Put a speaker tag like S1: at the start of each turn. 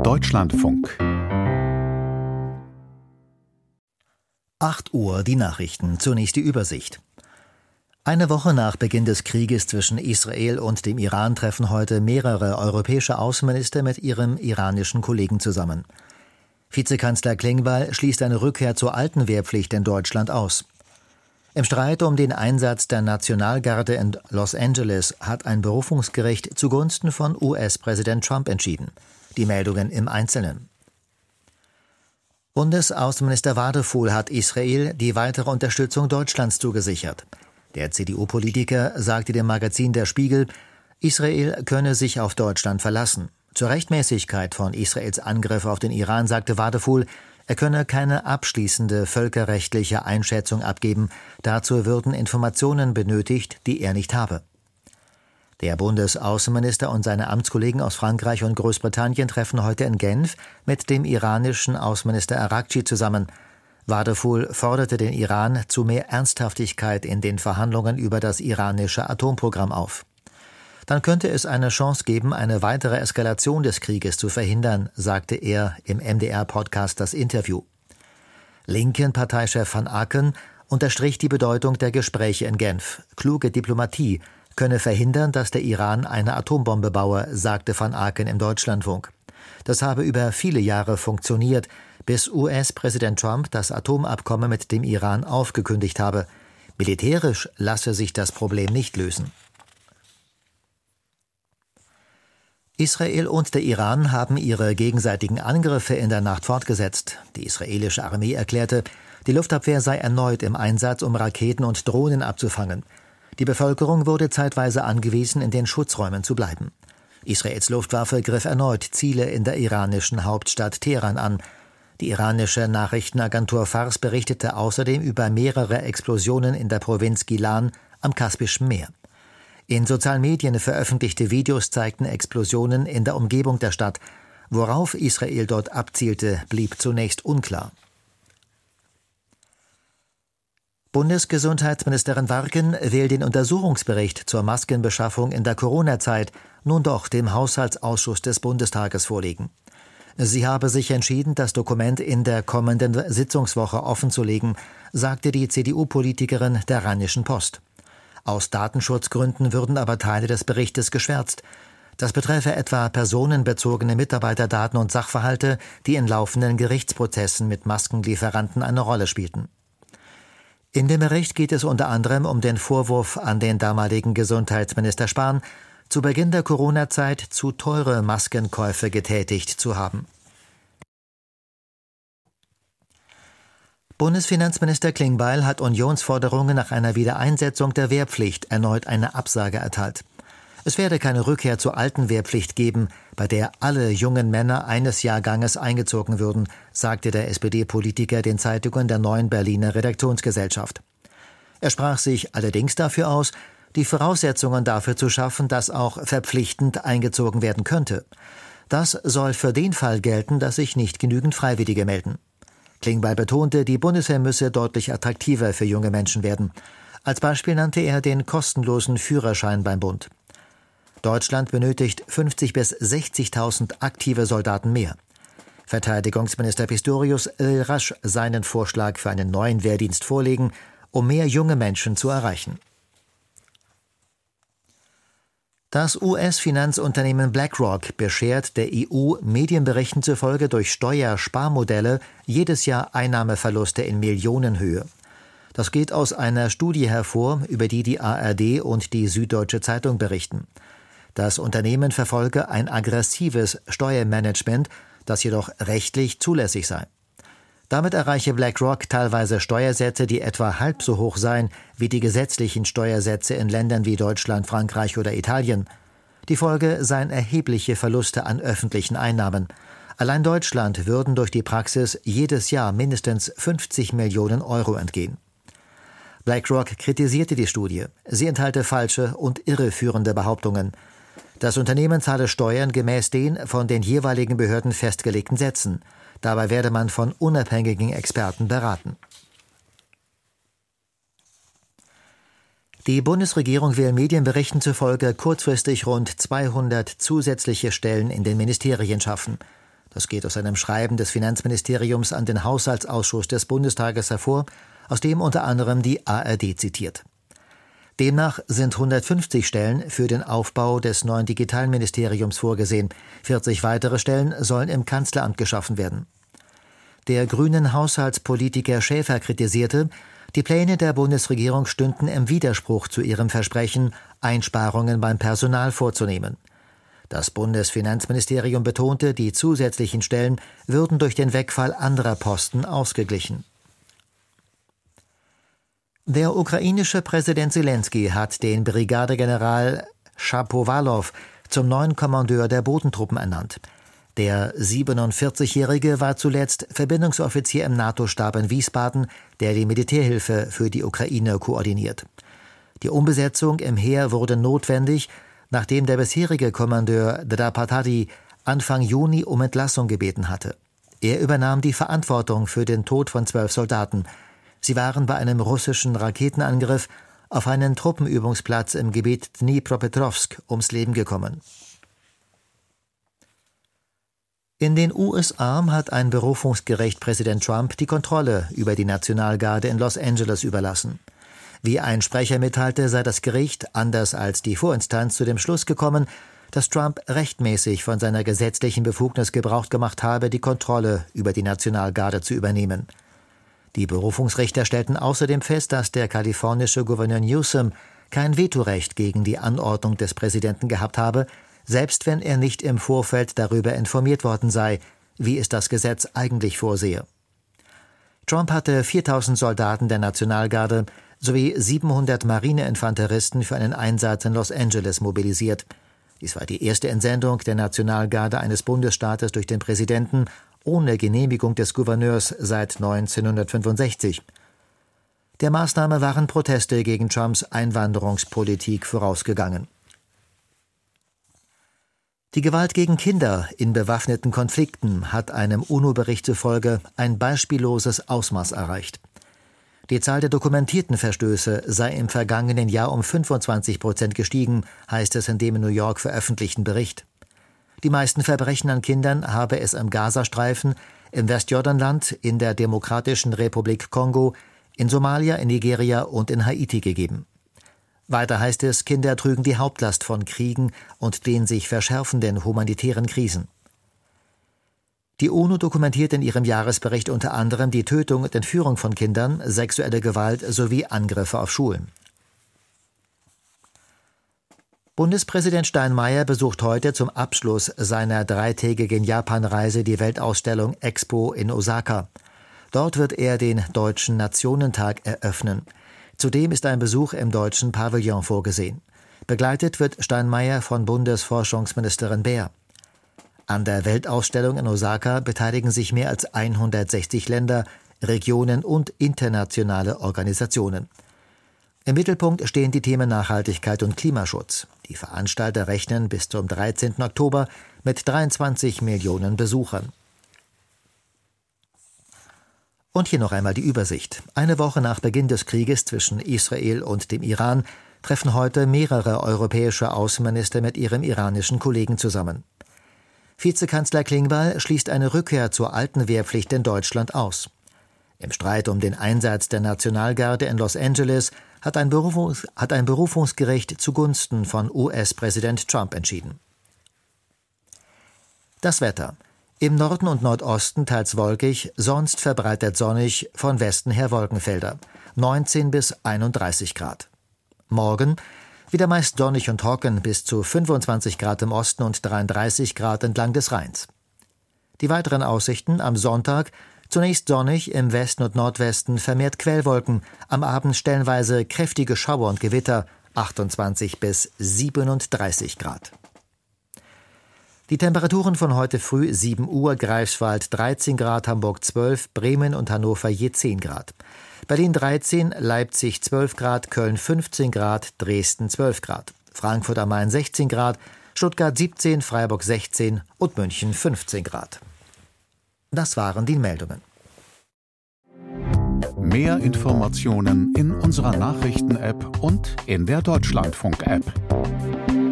S1: Deutschlandfunk.
S2: 8 Uhr die Nachrichten, zunächst die Übersicht. Eine Woche nach Beginn des Krieges zwischen Israel und dem Iran treffen heute mehrere europäische Außenminister mit ihrem iranischen Kollegen zusammen. Vizekanzler Klingbeil schließt eine Rückkehr zur alten Wehrpflicht in Deutschland aus. Im Streit um den Einsatz der Nationalgarde in Los Angeles hat ein Berufungsgericht zugunsten von US-Präsident Trump entschieden. Die Meldungen im Einzelnen. Bundesaußenminister Wadefuhl hat Israel die weitere Unterstützung Deutschlands zugesichert. Der CDU-Politiker sagte dem Magazin Der Spiegel, Israel könne sich auf Deutschland verlassen. Zur Rechtmäßigkeit von Israels Angriff auf den Iran sagte Wadefuhl, er könne keine abschließende völkerrechtliche Einschätzung abgeben. Dazu würden Informationen benötigt, die er nicht habe. Der Bundesaußenminister und seine Amtskollegen aus Frankreich und Großbritannien treffen heute in Genf mit dem iranischen Außenminister Araghchi zusammen. Wadefuhl forderte den Iran zu mehr Ernsthaftigkeit in den Verhandlungen über das iranische Atomprogramm auf. Dann könnte es eine Chance geben, eine weitere Eskalation des Krieges zu verhindern, sagte er im MDR-Podcast Das Interview. Linken Parteichef Van Aken unterstrich die Bedeutung der Gespräche in Genf. Kluge Diplomatie könne verhindern, dass der Iran eine Atombombe baue, sagte Van Aken im Deutschlandfunk. Das habe über viele Jahre funktioniert, bis US-Präsident Trump das Atomabkommen mit dem Iran aufgekündigt habe. Militärisch lasse sich das Problem nicht lösen. Israel und der Iran haben ihre gegenseitigen Angriffe in der Nacht fortgesetzt. Die israelische Armee erklärte, die Luftabwehr sei erneut im Einsatz, um Raketen und Drohnen abzufangen. Die Bevölkerung wurde zeitweise angewiesen, in den Schutzräumen zu bleiben. Israels Luftwaffe griff erneut Ziele in der iranischen Hauptstadt Teheran an. Die iranische Nachrichtenagentur Fars berichtete außerdem über mehrere Explosionen in der Provinz Gilan am Kaspischen Meer. In sozialen Medien veröffentlichte Videos zeigten Explosionen in der Umgebung der Stadt. Worauf Israel dort abzielte, blieb zunächst unklar. Bundesgesundheitsministerin Warken will den Untersuchungsbericht zur Maskenbeschaffung in der Corona-Zeit nun doch dem Haushaltsausschuss des Bundestages vorlegen. Sie habe sich entschieden, das Dokument in der kommenden Sitzungswoche offenzulegen, sagte die CDU-Politikerin der Rheinischen Post. Aus Datenschutzgründen würden aber Teile des Berichtes geschwärzt. Das betreffe etwa personenbezogene Mitarbeiterdaten und Sachverhalte, die in laufenden Gerichtsprozessen mit Maskenlieferanten eine Rolle spielten. In dem Bericht geht es unter anderem um den Vorwurf an den damaligen Gesundheitsminister Spahn, zu Beginn der Corona-Zeit zu teure Maskenkäufe getätigt zu haben. Bundesfinanzminister Klingbeil hat Unionsforderungen nach einer Wiedereinsetzung der Wehrpflicht erneut eine Absage erteilt. Es werde keine Rückkehr zur alten Wehrpflicht geben, bei der alle jungen Männer eines Jahrganges eingezogen würden, sagte der SPD-Politiker den Zeitungen der Neuen Berliner Redaktionsgesellschaft. Er sprach sich allerdings dafür aus, die Voraussetzungen dafür zu schaffen, dass auch verpflichtend eingezogen werden könnte. Das soll für den Fall gelten, dass sich nicht genügend Freiwillige melden. Klingbeil betonte, die Bundeswehr müsse deutlich attraktiver für junge Menschen werden. Als Beispiel nannte er den kostenlosen Führerschein beim Bund. Deutschland benötigt 50.000 bis 60.000 aktive Soldaten mehr. Verteidigungsminister Pistorius will rasch seinen Vorschlag für einen neuen Wehrdienst vorlegen, um mehr junge Menschen zu erreichen. Das US-Finanzunternehmen BlackRock beschert der EU Medienberichten zufolge durch Steuersparmodelle jedes Jahr Einnahmeverluste in Millionenhöhe. Das geht aus einer Studie hervor, über die die ARD und die Süddeutsche Zeitung berichten. Das Unternehmen verfolge ein aggressives Steuermanagement, das jedoch rechtlich zulässig sei. Damit erreiche BlackRock teilweise Steuersätze, die etwa halb so hoch seien wie die gesetzlichen Steuersätze in Ländern wie Deutschland, Frankreich oder Italien. Die Folge seien erhebliche Verluste an öffentlichen Einnahmen. Allein Deutschland würden durch die Praxis jedes Jahr mindestens 50 Millionen Euro entgehen. BlackRock kritisierte die Studie. Sie enthalte falsche und irreführende Behauptungen. Das Unternehmen zahle Steuern gemäß den von den jeweiligen Behörden festgelegten Sätzen. Dabei werde man von unabhängigen Experten beraten. Die Bundesregierung will Medienberichten zufolge kurzfristig rund 200 zusätzliche Stellen in den Ministerien schaffen. Das geht aus einem Schreiben des Finanzministeriums an den Haushaltsausschuss des Bundestages hervor, aus dem unter anderem die ARD zitiert. Demnach sind 150 Stellen für den Aufbau des neuen Digitalministeriums vorgesehen. 40 weitere Stellen sollen im Kanzleramt geschaffen werden. Der grünen Haushaltspolitiker Schäfer kritisierte, die Pläne der Bundesregierung stünden im Widerspruch zu ihrem Versprechen, Einsparungen beim Personal vorzunehmen. Das Bundesfinanzministerium betonte, die zusätzlichen Stellen würden durch den Wegfall anderer Posten ausgeglichen. Der ukrainische Präsident Selenskyj hat den Brigadegeneral Schapowalow zum neuen Kommandeur der Bodentruppen ernannt. Der 47-Jährige war zuletzt Verbindungsoffizier im NATO-Stab in Wiesbaden, der die Militärhilfe für die Ukraine koordiniert. Die Umbesetzung im Heer wurde notwendig, nachdem der bisherige Kommandeur Drapatadi Anfang Juni um Entlassung gebeten hatte. Er übernahm die Verantwortung für den Tod von 12 Soldaten. Sie waren bei einem russischen Raketenangriff auf einen Truppenübungsplatz im Gebiet Dnipropetrovsk ums Leben gekommen. In den USA hat ein Berufungsgericht Präsident Trump die Kontrolle über die Nationalgarde in Los Angeles überlassen. Wie ein Sprecher mitteilte, sei das Gericht, anders als die Vorinstanz, zu dem Schluss gekommen, dass Trump rechtmäßig von seiner gesetzlichen Befugnis Gebrauch gemacht habe, die Kontrolle über die Nationalgarde zu übernehmen. Die Berufungsrichter stellten außerdem fest, dass der kalifornische Gouverneur Newsom kein Vetorecht gegen die Anordnung des Präsidenten gehabt habe, selbst wenn er nicht im Vorfeld darüber informiert worden sei, wie es das Gesetz eigentlich vorsehe. Trump hatte 4.000 Soldaten der Nationalgarde sowie 700 Marineinfanteristen für einen Einsatz in Los Angeles mobilisiert. Dies war die erste Entsendung der Nationalgarde eines Bundesstaates durch den Präsidenten ohne Genehmigung des Gouverneurs seit 1965. Der Maßnahme waren Proteste gegen Trumps Einwanderungspolitik vorausgegangen. Die Gewalt gegen Kinder in bewaffneten Konflikten hat einem UNO-Bericht zufolge ein beispielloses Ausmaß erreicht. Die Zahl der dokumentierten Verstöße sei im vergangenen Jahr um 25% gestiegen, heißt es in dem in New York veröffentlichten Bericht. Die meisten Verbrechen an Kindern habe es im Gazastreifen, im Westjordanland, in der Demokratischen Republik Kongo, in Somalia, in Nigeria und in Haiti gegeben. Weiter heißt es, Kinder trügen die Hauptlast von Kriegen und den sich verschärfenden humanitären Krisen. Die UNO dokumentiert in ihrem Jahresbericht unter anderem die Tötung und Entführung von Kindern, sexuelle Gewalt sowie Angriffe auf Schulen. Bundespräsident Steinmeier besucht heute zum Abschluss seiner 3-tägigen Japanreise die Weltausstellung Expo in Osaka. Dort wird er den Deutschen Nationentag eröffnen. Zudem ist ein Besuch im deutschen Pavillon vorgesehen. Begleitet wird Steinmeier von Bundesforschungsministerin Baer. An der Weltausstellung in Osaka beteiligen sich mehr als 160 Länder, Regionen und internationale Organisationen. Im Mittelpunkt stehen die Themen Nachhaltigkeit und Klimaschutz. Die Veranstalter rechnen bis zum 13. Oktober mit 23 Millionen Besuchern. Und hier noch einmal die Übersicht. Eine Woche nach Beginn des Krieges zwischen Israel und dem Iran treffen heute mehrere europäische Außenminister mit ihrem iranischen Kollegen zusammen. Vizekanzler Klingbeil schließt eine Rückkehr zur alten Wehrpflicht in Deutschland aus. Im Streit um den Einsatz der Nationalgarde in Los Angeles hat ein Berufungsgericht zugunsten von US-Präsident Trump entschieden. Das Wetter. Im Norden und Nordosten teils wolkig, sonst verbreitet sonnig, von Westen her Wolkenfelder. 19 bis 31 Grad. Morgen wieder meist sonnig und trocken, bis zu 25 Grad im Osten und 33 Grad entlang des Rheins. Die weiteren Aussichten am Sonntag: zunächst sonnig, im Westen und Nordwesten vermehrt Quellwolken, am Abend stellenweise kräftige Schauer und Gewitter, 28 bis 37 Grad. Die Temperaturen von heute früh: 7 Uhr, Greifswald 13 Grad, Hamburg 12, Bremen und Hannover je 10 Grad. Berlin 13, Leipzig 12 Grad, Köln 15 Grad, Dresden 12 Grad. Frankfurt am Main 16 Grad, Stuttgart 17, Freiburg 16 und München 15 Grad. Das waren die Meldungen.
S1: Mehr Informationen in unserer Nachrichten-App und in der Deutschlandfunk-App.